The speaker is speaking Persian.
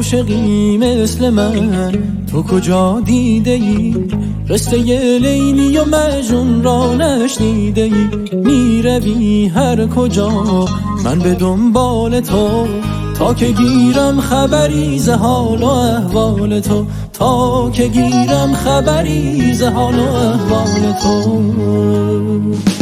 عاشقی مثل من تو کجا دیده ای؟ قصه لیلی و مجنون را نشنیده ای؟ میروی هر کجا من به دنبال تو، تا که گیرم خبری ز حال و احوال تو، تا که گیرم خبری ز حال و احوال تو.